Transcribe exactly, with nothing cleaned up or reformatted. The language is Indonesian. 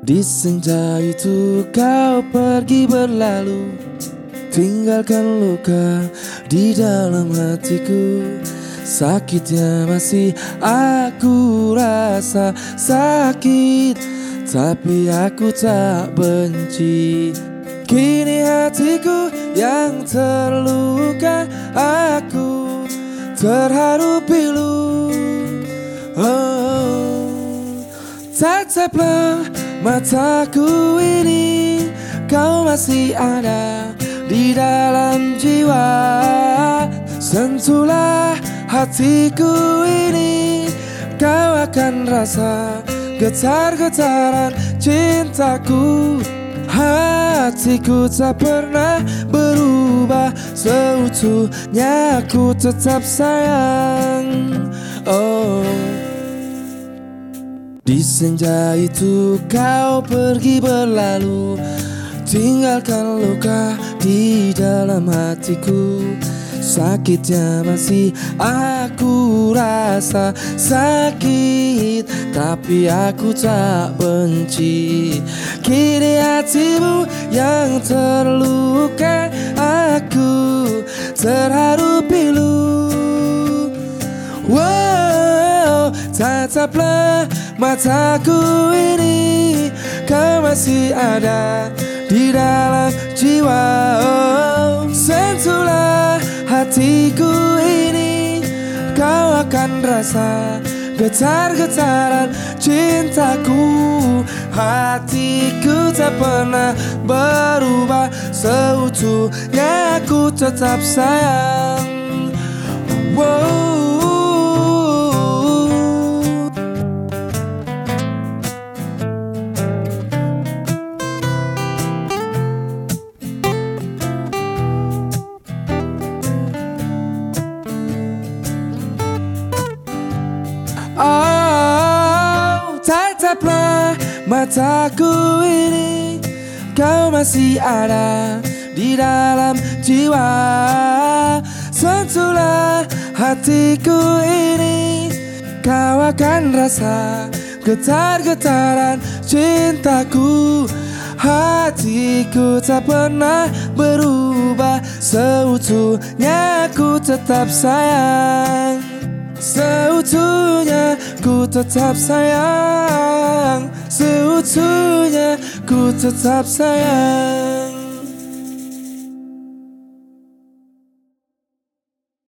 Di senja itu kau pergi berlalu, tinggalkan luka di dalam hatiku. Sakitnya masih aku rasa sakit, tapi aku tak benci. Kini hatiku yang terluka, aku terharu pilu. Oh, tataplah mataku ini, kau masih ada di dalam jiwa. Sentuhlah hatiku ini, kau akan rasa getar-getaran cintaku. Hatiku tak pernah berubah, seutuhnya aku tetap sayang. Oh, di senja itu kau pergi berlalu, tinggalkan luka di dalam hatiku. Sakitnya masih aku rasa sakit, tapi aku tak benci. Kini hatimu yang terluka, aku terharu pilu. Wow, tataplah mataku ini, kau masih ada di dalam jiwa. Oh, sentuhlah hatiku ini, kau akan rasa getar-getaran cintaku. Hatiku tak pernah berubah, seutuhnya aku tetap sayang. Wow. Oh, tataplah mataku ini, kau masih ada di dalam jiwa. Sentuhlah hatiku ini, kau akan rasa getar-getaran cintaku. Hatiku tak pernah berubah, seutuhnya aku tetap sayang. Seutuhnya ku tetap sayang, seutuhnya ku tetap sayang.